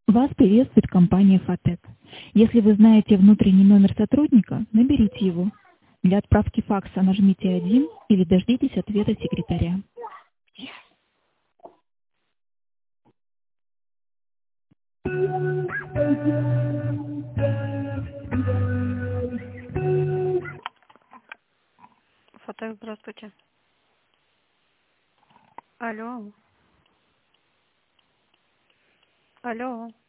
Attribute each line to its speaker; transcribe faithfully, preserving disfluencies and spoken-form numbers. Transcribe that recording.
Speaker 1: Вас приветствует компания Фатек. Если вы знаете внутренний номер сотрудника, наберите его. Для отправки факса нажмите один или дождитесь ответа секретаря.
Speaker 2: Фото, здравствуйте. Алло. Алло.